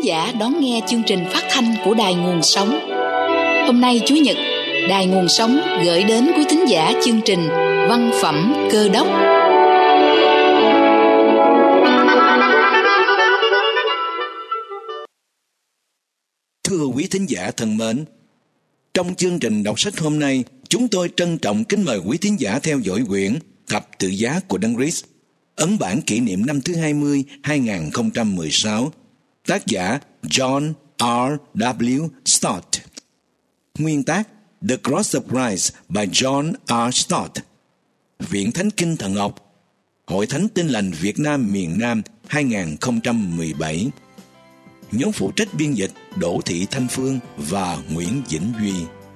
thính giả đón nghe chương trình phát thanh của Đài Nguồn Sống. Hôm nay Chủ nhật, Đài Nguồn Sống gửi đến quý thính giả chương trình Văn phẩm Cơ đốc. Thưa quý thính giả thân mến, trong chương trình đọc sách hôm nay, chúng tôi trân trọng kính mời quý thính giả theo dõi quyển Thập tự giá của Đấng Christ, ấn bản kỷ niệm năm thứ 20, 2016, tác giả John R. W. Stott. Nguyên tác The Cross of Christ by John R. Stott. Viện Thánh Kinh Thần học, Hội Thánh Tin Lành Việt Nam miền Nam 2017. Nhóm phụ trách biên dịch Đỗ Thị Thanh Phương và Nguyễn Vĩnh Duy.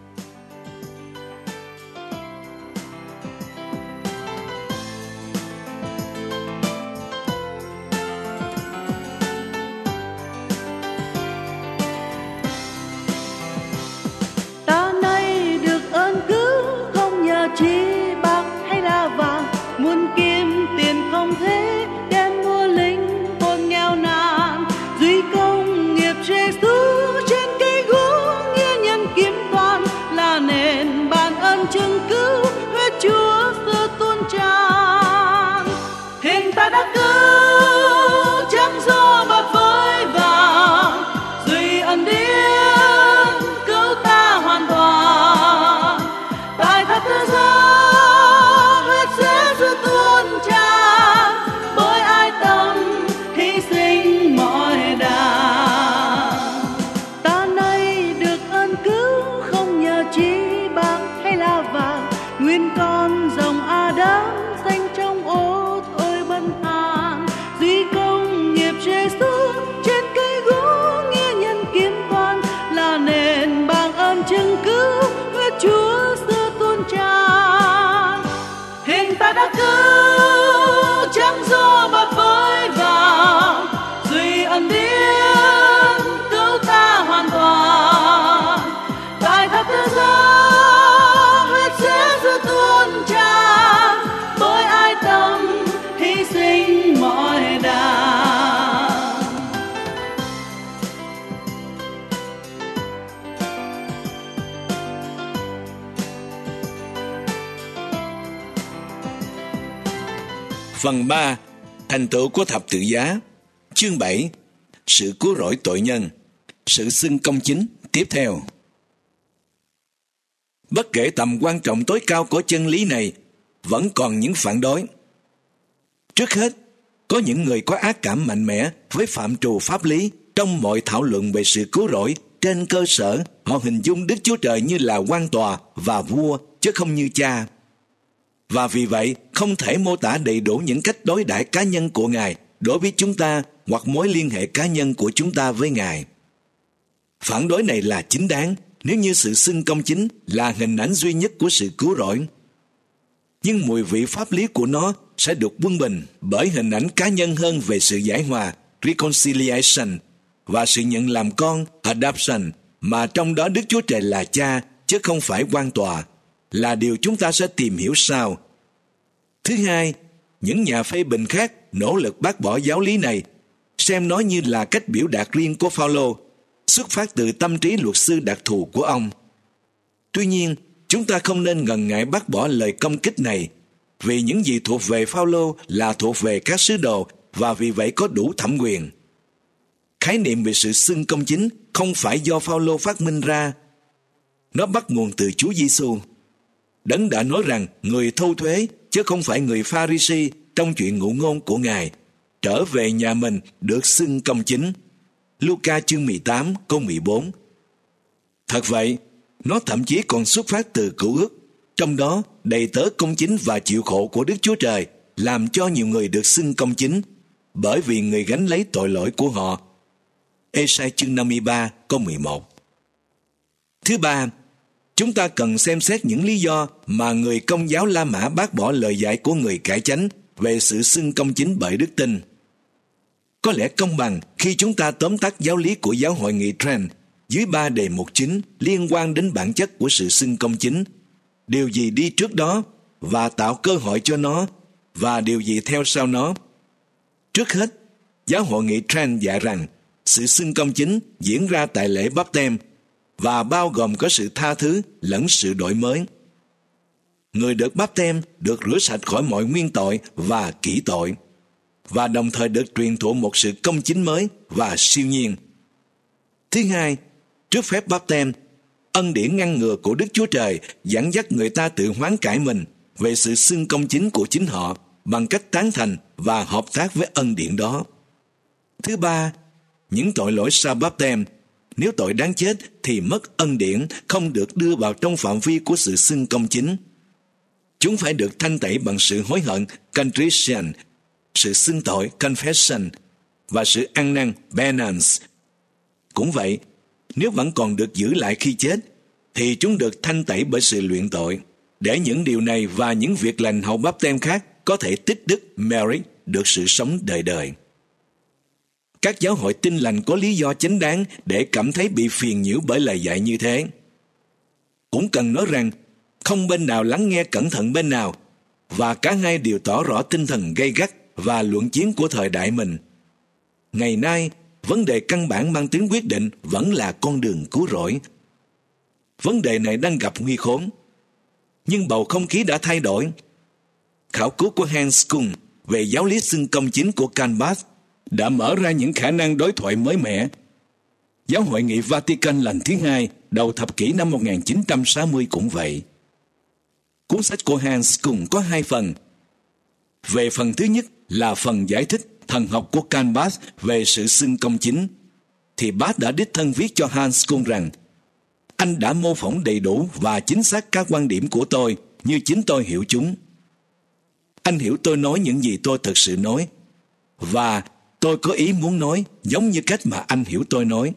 Ta nay được ơn cứu không nhờ chi bạc hay là vàng, muôn kim tiền không thế đem mua linh hồn nghèo nàn. Duy công nghiệp Giêsu trên cây gỗ nghĩa nhân kiếm toàn, là nền ban ơn chứng cứu huyết Chúa xưa tuôn tràn. Hình ta đã cứu chẳng do bạc với vàng, duy ân điển cứu ta hoàn toàn. Tại thập tự giá huyết Giêsu tuôn tràn, bởi ai tâm hy sinh mọi đàng. Ta nay được ơn cứu không nhờ chi bạc hay là vàng, nguyên con dòng Adam danh trong ô ôi bần hàn. Duy công nghiệp Giêsu trên cây gỗ nghĩa nhân kiếm toàn, là nền bằng ơn chứng cứu huyết Chúa xưa tuôn tràn. Hình ta đã cứu chẳng do bạc với vàng, duy ân điển cứu ta hoàn toàn. Tại thập tự giá huyết Giêsu tuôn tràn, bởi ai tâm hy sinh mọi đàng. Phần 3. Thành tựu của thập tự giá. Chương 7. Sự cứu rỗi tội nhân. Sự xưng công chính tiếp theo. Bất kể tầm quan trọng tối cao của chân lý này, vẫn còn những phản đối. Trước hết, có những người có ác cảm mạnh mẽ với phạm trù pháp lý trong mọi thảo luận về sự cứu rỗi, trên cơ sở họ hình dung Đức Chúa Trời như là quan tòa và vua chứ không như cha. Và vì vậy, không thể mô tả đầy đủ những cách đối đãi cá nhân của Ngài đối với chúng ta hoặc mối liên hệ cá nhân của chúng ta với Ngài. Phản đối này là chính đáng nếu như sự xưng công chính là hình ảnh duy nhất của sự cứu rỗi. Nhưng mùi vị pháp lý của nó sẽ được quân bình bởi hình ảnh cá nhân hơn về sự giải hòa, reconciliation, và sự nhận làm con, adoption, mà trong đó Đức Chúa Trời là cha chứ không phải quan tòa, là điều chúng ta sẽ tìm hiểu sau. Thứ hai, những nhà phê bình khác nỗ lực bác bỏ giáo lý này, xem nó như là cách biểu đạt riêng của Phao-lô, xuất phát từ tâm trí luật sư đặc thù của ông. Tuy nhiên, chúng ta không nên ngần ngại bác bỏ lời công kích này, vì những gì thuộc về Phao-lô là thuộc về các sứ đồ và vì vậy có đủ thẩm quyền. Khái niệm về sự xưng công chính không phải do Phao-lô phát minh ra. Nó bắt nguồn từ Chúa Giêsu. Đấng đã nói rằng người thu thuế chứ không phải người Pha-ri-si trong chuyện ngụ ngôn của Ngài trở về nhà mình được xưng công chính. Luca chương 18 câu 14. Thật vậy, nó thậm chí còn xuất phát từ Cựu Ước, trong đó đầy tớ công chính và chịu khổ của Đức Chúa Trời làm cho nhiều người được xưng công chính, bởi vì người gánh lấy tội lỗi của họ. Ê-sai chương 53 câu 11. Thứ ba, chúng ta cần xem xét những lý do mà người Công giáo La Mã bác bỏ lời dạy của người cải chánh về sự xưng công chính bởi đức tin. Có lẽ công bằng khi chúng ta tóm tắt giáo lý của giáo hội nghị Trent dưới 3 đề mục chính liên quan đến bản chất của sự xưng công chính, điều gì đi trước đó và tạo cơ hội cho nó, và điều gì theo sau nó. Trước hết, giáo hội nghị Trent dạy rằng sự xưng công chính diễn ra tại lễ báp têm và bao gồm có sự tha thứ lẫn sự đổi mới. Người được báp têm được rửa sạch khỏi mọi nguyên tội và kỹ tội, và đồng thời được truyền thụ một sự công chính mới và siêu nhiên. Thứ hai, trước phép báp têm, ân điển ngăn ngừa của Đức Chúa Trời dẫn dắt người ta tự hoán cải mình về sự xưng công chính của chính họ bằng cách tán thành và hợp tác với ân điển đó. Thứ ba, những tội lỗi sau báp têm, nếu tội đáng chết thì mất ân điển, không được đưa vào trong phạm vi của sự xưng công chính. Chúng phải được thanh tẩy bằng sự hối hận, contrition, sự xưng tội, confession, và sự ăn năn, penance. Cũng vậy, nếu vẫn còn được giữ lại khi chết, thì chúng được thanh tẩy bởi sự luyện tội, để những điều này và những việc lành hậu báp têm khác có thể tích đức, merit, được sự sống đời đời. Các giáo hội Tin Lành có lý do chính đáng để cảm thấy bị phiền nhiễu bởi lời dạy như thế. Cũng cần nói rằng, không bên nào lắng nghe cẩn thận bên nào, và cả hai đều tỏ rõ tinh thần gay gắt và luận chiến của thời đại mình. Ngày nay, vấn đề căn bản mang tính quyết định vẫn là con đường cứu rỗi. Vấn đề này đang gặp nguy khốn, nhưng bầu không khí đã thay đổi. Khảo cứu của Hans Küng về giáo lý xưng công chính của Karl Barth đã mở ra những khả năng đối thoại mới mẻ. Giáo hội nghị Vatican lần thứ hai đầu thập kỷ năm 1960 cũng vậy. Cuốn sách của Hans Küng có hai phần. Về phần thứ nhất là phần giải thích thần học của Karl Barth về sự xưng công chính, thì Barth đã đích thân viết cho Hans Küng rằng: anh đã mô phỏng đầy đủ và chính xác các quan điểm của tôi như chính tôi hiểu chúng. Anh hiểu tôi nói những gì tôi thực sự nói, và tôi có ý muốn nói giống như cách mà anh hiểu tôi nói.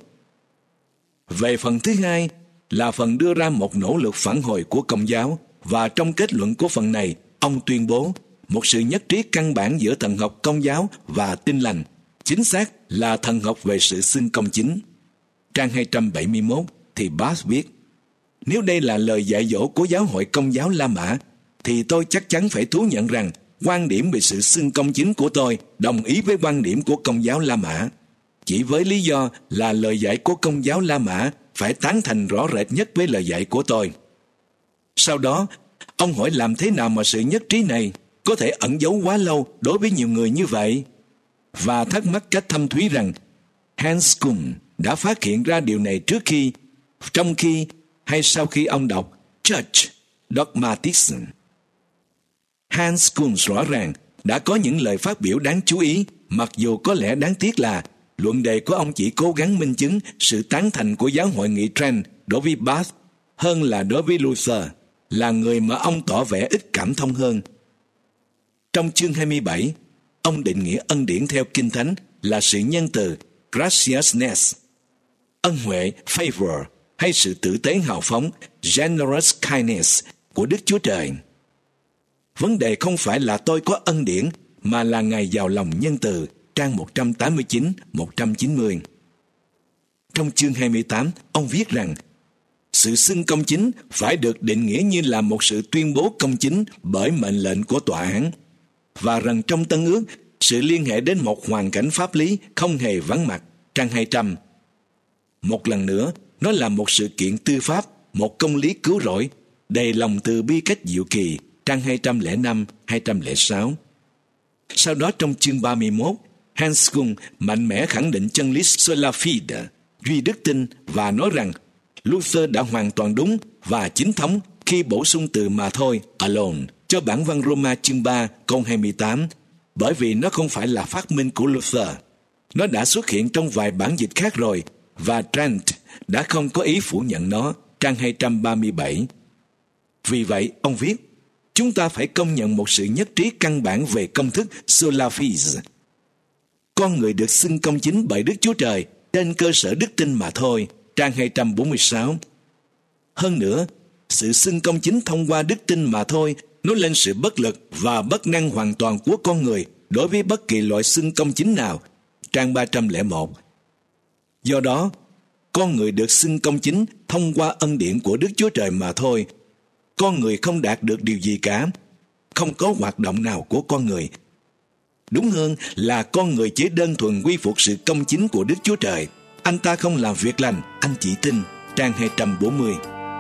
Về phần thứ hai là phần đưa ra một nỗ lực phản hồi của Công giáo, và trong kết luận của phần này, ông tuyên bố một sự nhất trí căn bản giữa thần học Công giáo và Tin Lành, chính xác là thần học về sự xưng công chính. Trang 271 thì Barth viết: nếu đây là lời dạy dỗ của giáo hội Công giáo La Mã, thì tôi chắc chắn phải thú nhận rằng quan điểm về sự xưng công chính của tôi đồng ý với quan điểm của Công giáo La Mã, chỉ với lý do là lời dạy của Công giáo La Mã phải tán thành rõ rệt nhất với lời dạy của tôi. Sau đó, ông hỏi làm thế nào mà sự nhất trí này có thể ẩn giấu quá lâu đối với nhiều người như vậy, và thắc mắc cách thâm thúy rằng Hans Küng đã phát hiện ra điều này trước khi, trong khi hay sau khi ông đọc Church Dogmatism. Hans Küng rõ ràng đã có những lời phát biểu đáng chú ý, mặc dù có lẽ đáng tiếc là luận đề của ông chỉ cố gắng minh chứng sự tán thành của giáo hội nghị Trent đối với Barth hơn là đối với Luther, là người mà ông tỏ vẻ ít cảm thông hơn. Trong chương 27, ông định nghĩa ân điển theo Kinh Thánh là sự nhân từ, graciousness, ân huệ, favor, hay sự tử tế hào phóng, generous kindness của Đức Chúa Trời. Vấn đề không phải là tôi có ân điển, mà là Ngài giàu lòng nhân từ, trang 189-190. Trong chương 28, ông viết rằng sự xưng công chính phải được định nghĩa như là một sự tuyên bố công chính bởi mệnh lệnh của tòa án, và rằng trong Tân Ước, sự liên hệ đến một hoàn cảnh pháp lý không hề vắng mặt, trang 200. Một lần nữa, nó là một sự kiện tư pháp, một công lý cứu rỗi, đầy lòng từ bi cách diệu kỳ, trang 205-206. Sau đó trong chương 31, Hans Küng mạnh mẽ khẳng định chân lý sola fide, duy đức tin, và nói rằng Luther đã hoàn toàn đúng và chính thống khi bổ sung từ mà thôi, alone, cho bản văn Roma chương 3 câu 28, bởi vì nó không phải là phát minh của Luther. Nó đã xuất hiện trong vài bản dịch khác rồi, và Trent đã không có ý phủ nhận nó, trang 237. Vì vậy, ông viết, chúng ta phải công nhận một sự nhất trí căn bản về công thức sola fide. Con người được xưng công chính bởi Đức Chúa Trời trên cơ sở đức tin mà thôi, trang 246. Hơn nữa, sự xưng công chính thông qua đức tin mà thôi nói lên sự bất lực và bất năng hoàn toàn của con người đối với bất kỳ loại xưng công chính nào, trang 301. Do đó, con người được xưng công chính thông qua ân điển của Đức Chúa Trời mà thôi. Con người không đạt được điều gì cả, không có hoạt động nào của con người. Đúng hơn là con người chỉ đơn thuần quy phục sự công chính của Đức Chúa Trời. Anh ta không làm việc lành, anh chỉ tin. Trang 240.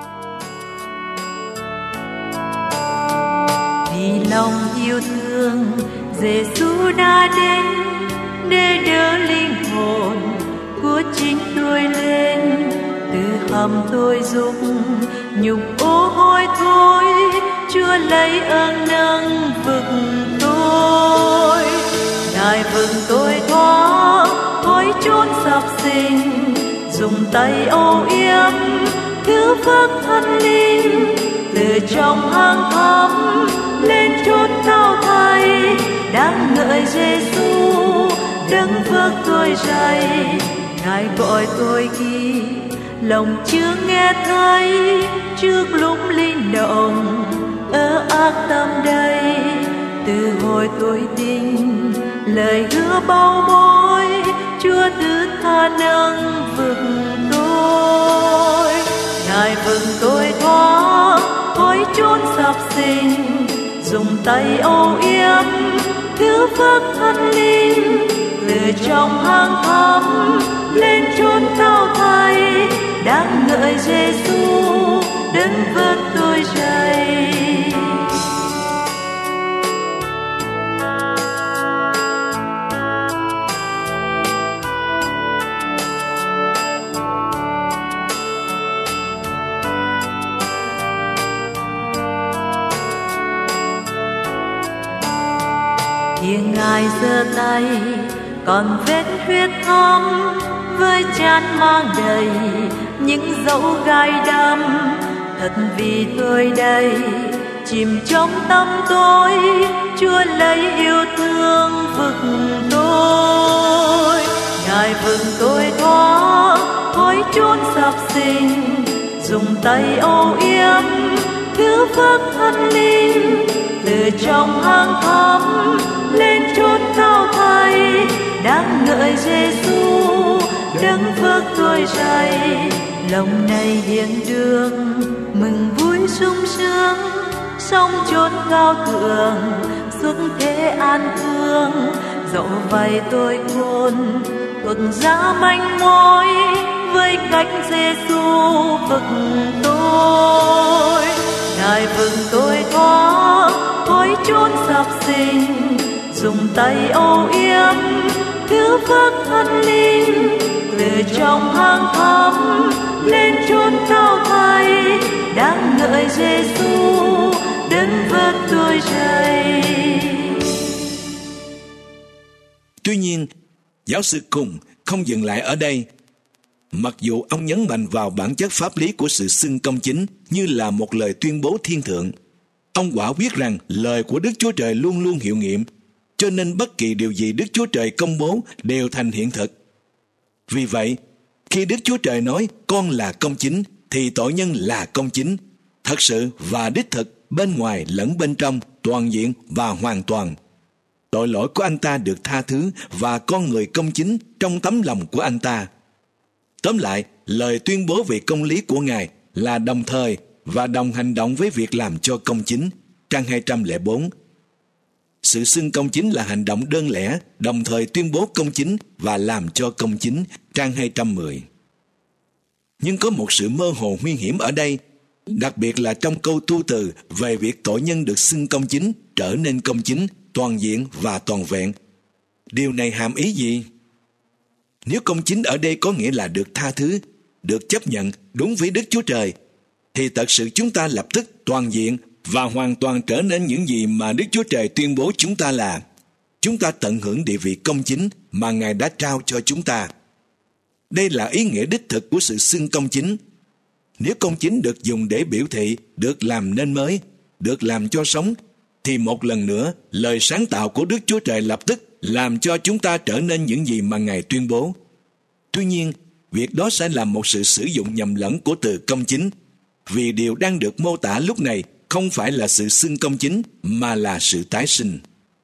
Vì lòng yêu thương, Giêsu đã đến để đỡ linh hồn của chính tôi lên. Từ hầm tôi dục nhục ô hôi thôi, Chúa lấy ơn nâng vực tôi. Ngài vực tôi thoát khỏi chốn sập sình, dùng tay âu yếm cứu vớt thân linh. Từ trong hang thẳm lên chốn cao thay, đang ngợi Giêsu đấng vớt tôi dậy. Ngài gọi tôi khi lòng chưa nghe thấy, trước lúc linh động ở ác tâm đây. Từ hồi tôi tin lời hứa bao bối, Chúa thứ tha nâng vực tôi. Ngài vực tôi thoát khỏi chốn sập sình, dùng tay âu yếm cứu vớt thân linh. Từ trong hang thẳm lên chốn cao thay, đang ngợi Giêsu đấng vớt tôi dậy. Khi Ngài giơ tay còn vết huyết thắm, với trán mang đầy những dấu gai đâm. Thật vì tôi đây chìm trong tâm tôi, Chúa lấy yêu thương vực tôi. Ngài vực tôi thoát khỏi chốn sập sình, dùng tay âu yếm cứu vớt thân linh. Từ trong hang thẳm lên chốn cao thay, đang ngợi Giêsu đấng vớt tôi dậy. Lòng này hiện đường mừng vui sung sướng, song chốn cao thượng suốt thế an thương. Dẫu vậy tôi khôn thuộc giá manh mối, với cách Giêsu vực tôi. Ngài vực tôi thoát khỏi chốn sập sình, dùng tay âu yếm cứu vớt thân linh. Từ trong hang thẳm lên chốn cao thay, đang ngợi Giêsu đấng vớt tôi dậy. Tuy nhiên, giáo sư Cùng không dừng lại ở đây. Mặc dù ông nhấn mạnh vào bản chất pháp lý của sự xưng công chính như là một lời tuyên bố thiên thượng, ông quả quyết rằng lời của Đức Chúa Trời luôn luôn hiệu nghiệm, cho nên bất kỳ điều gì Đức Chúa Trời công bố đều thành hiện thực. Vì vậy, khi Đức Chúa Trời nói con là công chính, thì tội nhân là công chính, thật sự và đích thực, bên ngoài lẫn bên trong, toàn diện và hoàn toàn. Tội lỗi của anh ta được tha thứ và con người công chính trong tấm lòng của anh ta. Tóm lại, lời tuyên bố về công lý của Ngài là đồng thời và đồng hành động với việc làm cho công chính. Trang 204. Sự xưng công chính là hành động đơn lẻ, đồng thời tuyên bố công chính và làm cho công chính. Trang 210. Nhưng có một sự mơ hồ nguy hiểm ở đây, đặc biệt là trong câu tu từ về việc tội nhân được xưng công chính trở nên công chính, toàn diện và toàn vẹn. Điều này hàm ý gì? Nếu công chính ở đây có nghĩa là được tha thứ, được chấp nhận đúng với Đức Chúa Trời, thì thật sự chúng ta lập tức toàn diện và hoàn toàn trở nên những gì mà Đức Chúa Trời tuyên bố chúng ta là. Chúng ta tận hưởng địa vị công chính mà Ngài đã trao cho chúng ta. Đây là ý nghĩa đích thực của sự xưng công chính. Nếu công chính được dùng để biểu thị, được làm nên mới, được làm cho sống, thì một lần nữa, lời sáng tạo của Đức Chúa Trời lập tức làm cho chúng ta trở nên những gì mà Ngài tuyên bố. Tuy nhiên, việc đó sẽ là một sự sử dụng nhầm lẫn của từ công chính, vì điều đang được mô tả lúc này không phải là sự xưng công chính, mà là sự tái sinh.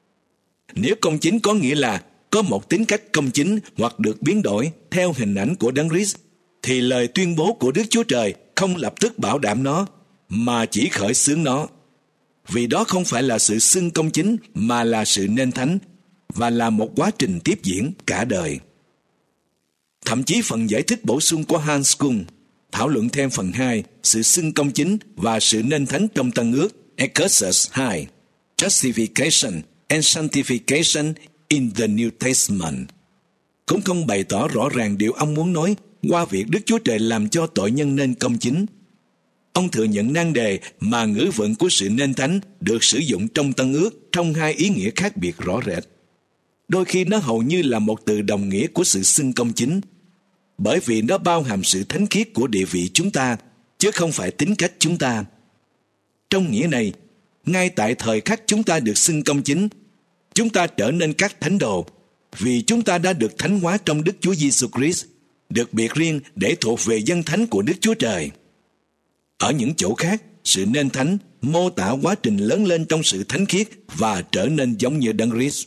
Nếu công chính có nghĩa là có một tính cách công chính hoặc được biến đổi theo hình ảnh của Đấng Christ, thì lời tuyên bố của Đức Chúa Trời không lập tức bảo đảm nó, mà chỉ khởi xướng nó. Vì đó không phải là sự xưng công chính, mà là sự nên thánh. và là một quá trình tiếp diễn cả đời. Thậm chí phần giải thích bổ sung của Hans Küng thảo luận thêm phần 2, sự xưng công chính và sự nên thánh trong Tân Ước, Exodus 2, Justification and Sanctification in the New Testament, cũng không bày tỏ rõ ràng điều ông muốn nói qua việc Đức Chúa Trời làm cho tội nhân nên công chính. Ông thừa nhận nan đề mà ngữ vựng của sự nên thánh được sử dụng trong Tân Ước trong hai ý nghĩa khác biệt rõ rệt. Đôi khi nó hầu như là một từ đồng nghĩa của sự xưng công chính, bởi vì nó bao hàm sự thánh khiết của địa vị chúng ta, chứ không phải tính cách chúng ta. Trong nghĩa này, ngay tại thời khắc chúng ta được xưng công chính, chúng ta trở nên các thánh đồ, vì chúng ta đã được thánh hóa trong Đức Chúa Giêsu Christ, được biệt riêng để thuộc về dân thánh của Đức Chúa Trời. Ở những chỗ khác, sự nên thánh mô tả quá trình lớn lên trong sự thánh khiết và trở nên giống như Đấng Christ.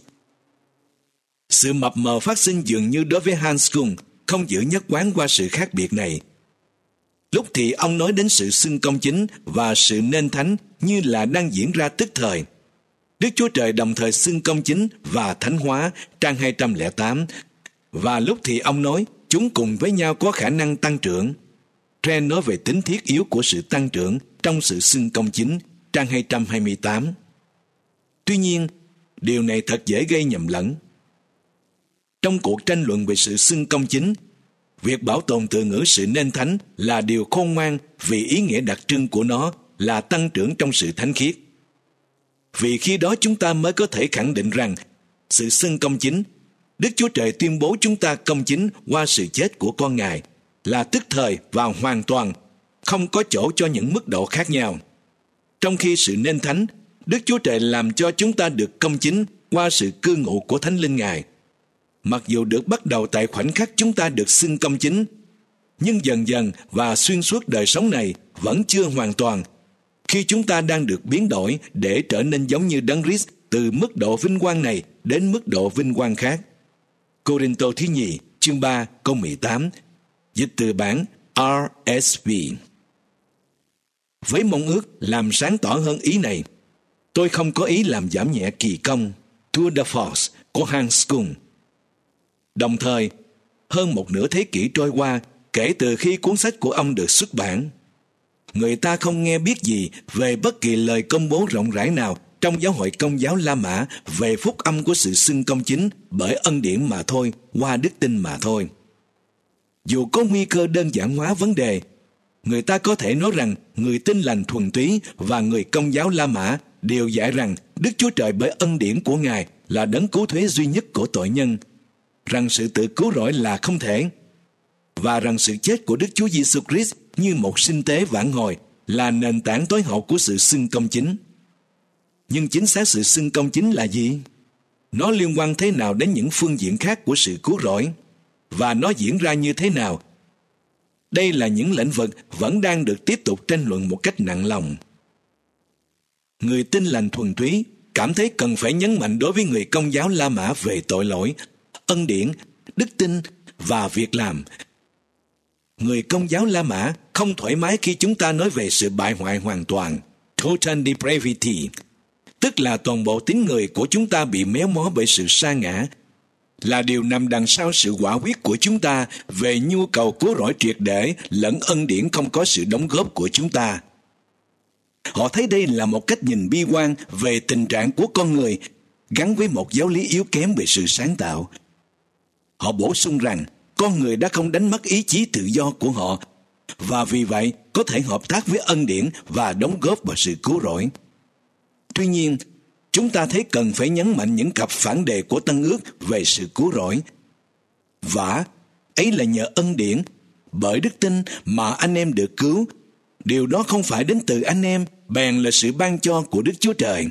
Sự mập mờ phát sinh dường như đối với Hans Küng không giữ nhất quán qua sự khác biệt này. Lúc thì ông nói đến sự xưng công chính và sự nên thánh như là đang diễn ra tức thời. Đức Chúa Trời đồng thời xưng công chính và thánh hóa, trang 208, và lúc thì ông nói chúng cùng với nhau có khả năng tăng trưởng. Trent nói về tính thiết yếu của sự tăng trưởng trong sự xưng công chính, trang 228. Tuy nhiên, điều này thật dễ gây nhầm lẫn. Trong cuộc tranh luận về sự xưng công chính, việc bảo tồn từ ngữ sự nên thánh là điều khôn ngoan vì ý nghĩa đặc trưng của nó là tăng trưởng trong sự thánh khiết. Vì khi đó chúng ta mới có thể khẳng định rằng sự xưng công chính, Đức Chúa Trời tuyên bố chúng ta công chính qua sự chết của con Ngài, là tức thời và hoàn toàn, không có chỗ cho những mức độ khác nhau. Trong khi sự nên thánh, Đức Chúa Trời làm cho chúng ta được công chính qua sự cư ngụ của Thánh Linh Ngài. Mặc dù được bắt đầu tại khoảnh khắc chúng ta được xưng công chính, nhưng dần dần và xuyên suốt đời sống này vẫn chưa hoàn toàn, khi chúng ta đang được biến đổi để trở nên giống như Đấng Christ từ mức độ vinh quang này đến mức độ vinh quang khác. Cô-rinh-tô thứ nhì, chương 3, câu 18, dịch từ bản RSV. Với mong ước làm sáng tỏ hơn ý này, tôi không có ý làm giảm nhẹ kỳ công Tour de Force của Hans Küng. Đồng thời, hơn một nửa thế kỷ trôi qua kể từ khi cuốn sách của ông được xuất bản, người ta không nghe biết gì về bất kỳ lời công bố rộng rãi nào trong giáo hội Công giáo La Mã về phúc âm của sự xưng công chính bởi ân điển mà thôi, qua đức tin mà thôi. Dù có nguy cơ đơn giản hóa vấn đề, người ta có thể nói rằng người Tin Lành thuần túy và người Công giáo La Mã đều dạy rằng Đức Chúa Trời bởi ân điển của Ngài là đấng cứu thuế duy nhất của tội nhân, rằng sự tự cứu rỗi là không thể, và rằng sự chết của Đức Chúa Giêsu Christ như một sinh tế vãn hồi là nền tảng tối hậu của sự xưng công chính. Nhưng chính xác sự xưng công chính là gì? Nó liên quan thế nào đến những phương diện khác của sự cứu rỗi? Và nó diễn ra như thế nào? Đây là những lĩnh vực vẫn đang được tiếp tục tranh luận một cách nặng lòng. Người Tin Lành thuần túy cảm thấy cần phải nhấn mạnh đối với người Công giáo La Mã về tội lỗi, ân điển, đức tin và việc làm. Người Công giáo La Mã không thoải mái khi chúng ta nói về sự bại hoại hoàn toàn, total depravity, tức là toàn bộ tính người của chúng ta bị méo mó bởi sự sa ngã, là điều nằm đằng sau sự quả quyết của chúng ta về nhu cầu cứu rỗi triệt để lẫn ân điển không có sự đóng góp của chúng ta. Họ thấy đây là một cách nhìn bi quan về tình trạng của con người gắn với một giáo lý yếu kém về sự sáng tạo. Họ bổ sung rằng con người đã không đánh mất ý chí tự do của họ và vì vậy có thể hợp tác với ân điển và đóng góp vào sự cứu rỗi. Tuy nhiên, chúng ta thấy cần phải nhấn mạnh những cặp phản đề của Tân Ước về sự cứu rỗi. Và ấy là nhờ ân điển, bởi đức tin mà anh em được cứu. Điều đó không phải đến từ anh em, bèn là sự ban cho của Đức Chúa Trời.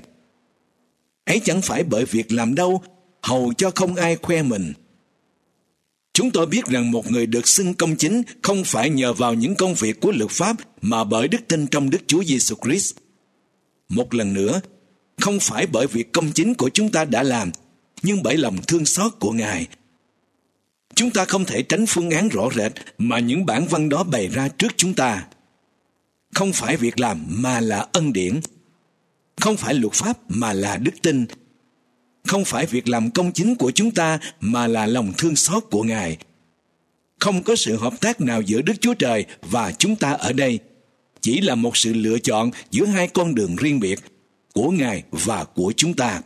Ấy chẳng phải bởi việc làm đâu, hầu cho không ai khoe mình. Chúng tôi biết rằng một người được xưng công chính không phải nhờ vào những công việc của luật pháp mà bởi đức tin trong Đức Chúa Giêsu Christ. Một lần nữa, không phải bởi việc công chính của chúng ta đã làm, nhưng bởi lòng thương xót của Ngài. Chúng ta không thể tránh phương án rõ rệt mà những bản văn đó bày ra trước chúng ta. Không phải việc làm mà là ân điển. Không phải luật pháp mà là đức tin. không phải việc làm công chính của chúng ta mà là lòng thương xót của Ngài. Không có sự hợp tác nào giữa Đức Chúa Trời và chúng ta ở đây. Chỉ là một sự lựa chọn giữa hai con đường riêng biệt, của Ngài và của chúng ta.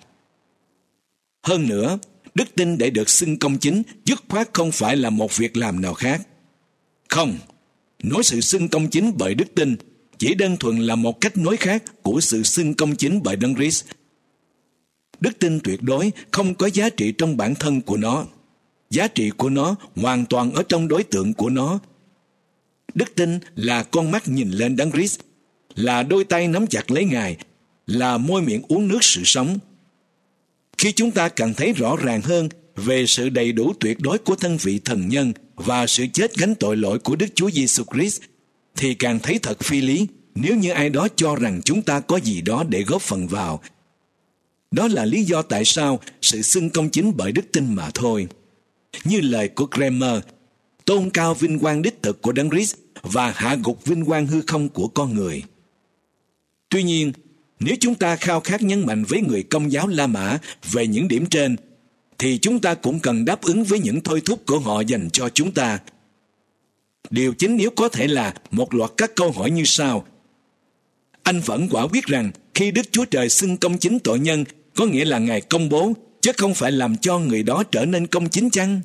Hơn nữa, đức tin để được xưng công chính dứt khoát không phải là một việc làm nào khác. Không, nói sự xưng công chính bởi đức tin chỉ đơn thuần là một cách nói khác của sự xưng công chính bởi Đấng Christ. Đức tin tuyệt đối không có giá trị trong bản thân của nó. Giá trị của nó hoàn toàn ở trong đối tượng của nó. Đức tin là con mắt nhìn lên Đấng Christ, là đôi tay nắm chặt lấy Ngài, là môi miệng uống nước sự sống. Khi chúng ta càng thấy rõ ràng hơn về sự đầy đủ tuyệt đối của thân vị thần nhân và sự chết gánh tội lỗi của Đức Chúa Giêsu Christ, thì càng thấy thật phi lý nếu như ai đó cho rằng chúng ta có gì đó để góp phần vào. Đó là lý do tại sao sự xưng công chính bởi đức tin mà thôi. Như lời của Kramer, tôn cao vinh quang đích thực của Đấng Christ và hạ gục vinh quang hư không của con người. Tuy nhiên, nếu chúng ta khao khát nhấn mạnh với người Công giáo La Mã về những điểm trên, thì chúng ta cũng cần đáp ứng với những thôi thúc của họ dành cho chúng ta. Điều chính yếu có thể là một loạt các câu hỏi như sau. Anh vẫn quả quyết rằng khi Đức Chúa Trời xưng công chính tội nhân, có nghĩa là Ngài công bố, chứ không phải làm cho người đó trở nên công chính chăng?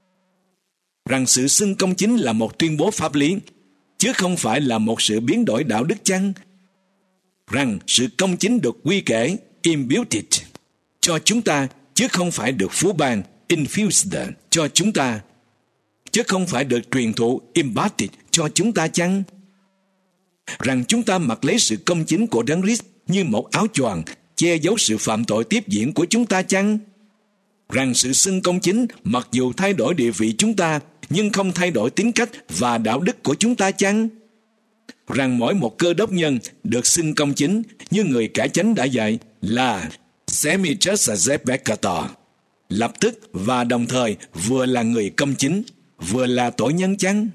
Rằng sự xưng công chính là một tuyên bố pháp lý, chứ không phải là một sự biến đổi đạo đức chăng? Rằng sự công chính được quy kể, imputed, cho chúng ta, chứ không phải được phú ban, infused, cho chúng ta, chứ không phải được truyền thụ, imparted, cho chúng ta chăng? Rằng chúng ta mặc lấy sự công chính của Đấng Christ như một áo choàng che giấu sự phạm tội tiếp diễn của chúng ta chăng? Rằng sự xưng công chính mặc dù thay đổi địa vị chúng ta nhưng không thay đổi tính cách và đạo đức của chúng ta chăng? Rằng mỗi một cơ đốc nhân được xưng công chính như người cải chánh đã dạy là semi-just zepekator, lập tức và đồng thời vừa là người công chính, vừa là tội nhân chăng?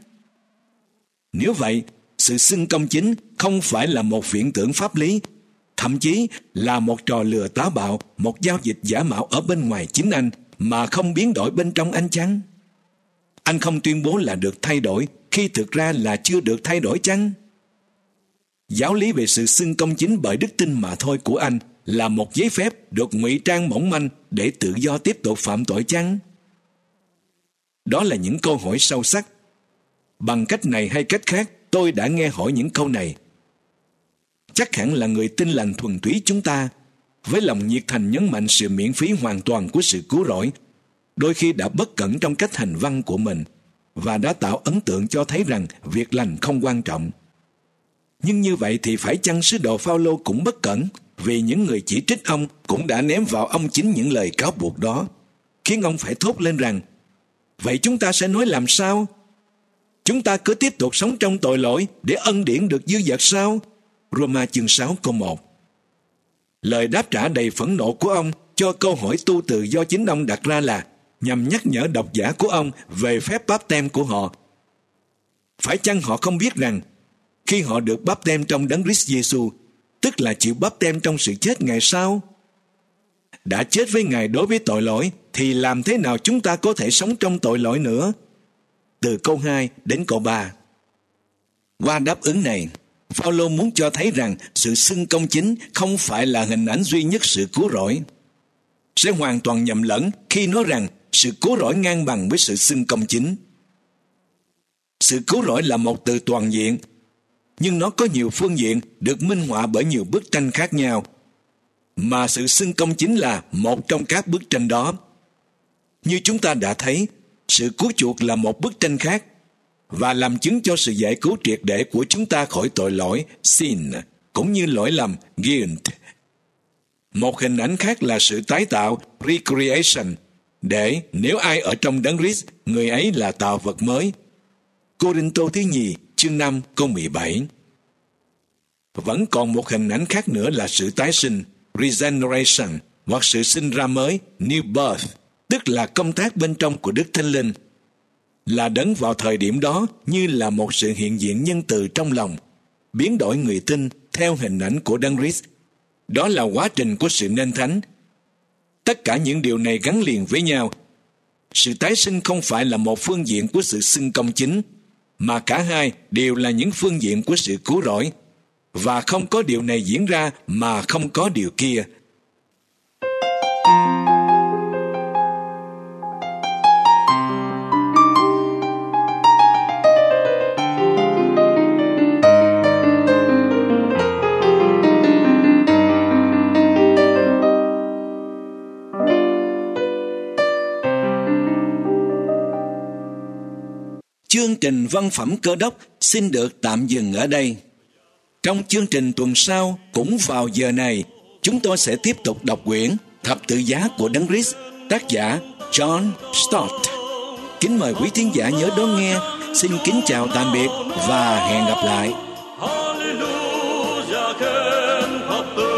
Nếu vậy, sự xưng công chính không phải là một viễn tưởng pháp lý, thậm chí là một trò lừa táo bạo, một giao dịch giả mạo ở bên ngoài chính anh mà không biến đổi bên trong anh chăng? Anh không tuyên bố là được thay đổi khi thực ra là chưa được thay đổi chăng? Giáo lý về sự xưng công chính bởi đức tin mà thôi của anh là một giấy phép được ngụy trang mỏng manh để tự do tiếp tục phạm tội chăng? Đó là những câu hỏi sâu sắc. Bằng cách này hay cách khác, tôi đã nghe hỏi những câu này. Chắc hẳn là người tin lành thuần túy chúng ta, với lòng nhiệt thành nhấn mạnh sự miễn phí hoàn toàn của sự cứu rỗi, đôi khi đã bất cẩn trong cách hành văn của mình và đã tạo ấn tượng cho thấy rằng việc lành không quan trọng. Nhưng như vậy thì phải chăng sứ đồ Phao-lô cũng bất cẩn, vì những người chỉ trích ông cũng đã ném vào ông chính những lời cáo buộc đó, khiến ông phải thốt lên rằng: vậy chúng ta sẽ nói làm sao? Chúng ta cứ tiếp tục sống trong tội lỗi để ân điển được dư dật sao? Roma chương 6 câu 1. Lời đáp trả đầy phẫn nộ của ông cho câu hỏi tu từ do chính ông đặt ra là nhằm nhắc nhở độc giả của ông về phép báp têm của họ. Phải chăng họ không biết rằng khi họ được báp têm trong Đấng Christ Giêsu, tức là chịu báp têm trong sự chết Ngài sao? Đã chết với Ngài đối với tội lỗi, thì làm thế nào chúng ta có thể sống trong tội lỗi nữa? Từ câu 2 đến câu 3. Qua đáp ứng này, Phao-lô muốn cho thấy rằng sự xưng công chính không phải là hình ảnh duy nhất sự cứu rỗi. Sẽ hoàn toàn nhầm lẫn khi nói rằng sự cứu rỗi ngang bằng với sự xưng công chính. Sự cứu rỗi là một từ toàn diện, nhưng nó có nhiều phương diện được minh họa bởi nhiều bức tranh khác nhau, mà sự xưng công chính là một trong các bức tranh đó. Như chúng ta đã thấy, sự cứu chuộc là một bức tranh khác, và làm chứng cho sự giải cứu triệt để của chúng ta khỏi tội lỗi, sin, cũng như lỗi lầm, guilt. Một hình ảnh khác là sự tái tạo, recreation, để nếu ai ở trong Đấng Christ, người ấy là tạo vật mới. Cô-rinh-tô thứ nhì, chương 5, câu 17. Vẫn còn một hình ảnh khác nữa là sự tái sinh, regeneration, hoặc sự sinh ra mới, new birth, tức là công tác bên trong của Đức Thánh Linh, là Đấng vào thời điểm đó như là một sự hiện diện nhân từ trong lòng, biến đổi người tin theo hình ảnh của Đấng Christ. Đó là quá trình của sự nên thánh. Tất cả những điều này gắn liền với nhau. Sự tái sinh không phải là một phương diện của sự xưng công chính, mà cả hai đều là những phương diện của sự cứu rỗi. Và không có điều này diễn ra mà không có điều kia. Chương trình Văn phẩm Cơ đốc xin được tạm dừng ở đây. Trong chương trình tuần sau, cũng vào giờ này, chúng tôi sẽ tiếp tục đọc quyển Thập tự giá của Đấng Christ, tác giả John Stott. Kính mời quý thính giả nhớ đón nghe. Xin kính chào tạm biệt và hẹn gặp lại. Hallelujah, khen thập tự.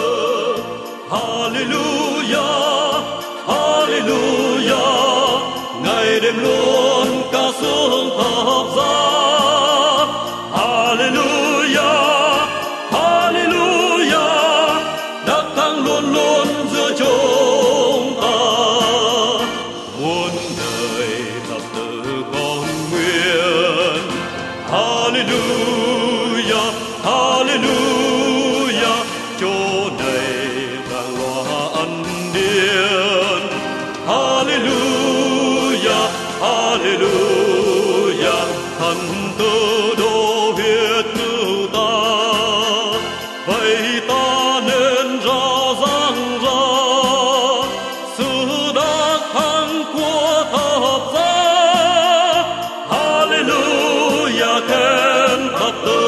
Hallelujah, Hallelujah, ngày đêm luôn ca xuống thập giá. Hallelujah, Hallelujah, đắc thắng luôn luôn giữa chúng ta. Muôn đời thập tự con nguyện. Hallelujah, Hallelujah, chỗ này vang loa ân điển. Hallelujah, Hallelujah, thần tư đô huyết cứu ta. Vậy ta nên rao giảng ra sự đắc thắng của thập giá. Hallelujah, khen thập tự.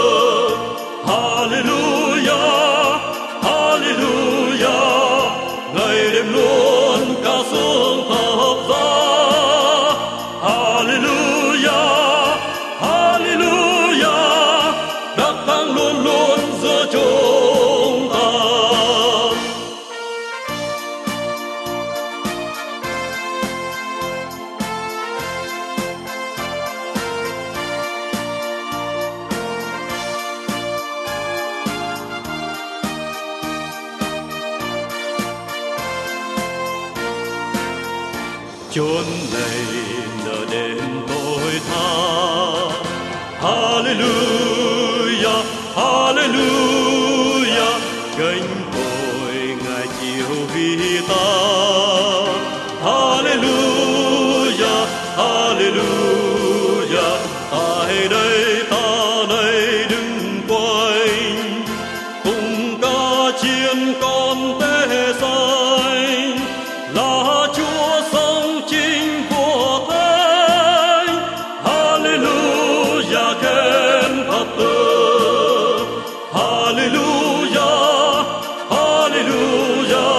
Hallelujah, Hallelujah, ngày đêm luôn ca xuống thập giá. Hallelujah, Hallelujah, đắc thắng luôn luôn giữa chúng ta. Chốn này giờ đến tôi tha. Hallelujah, Hallelujah, gánh tội Ngài chịu vì ta. Hallelujah, Hallelujah, tại đây ta này đứng quanh, cùng ca chiên con tế xanh, là Chúa sống chính của Thánh. Hallelujah, khen thập tự. Hallelujah, Hallelujah,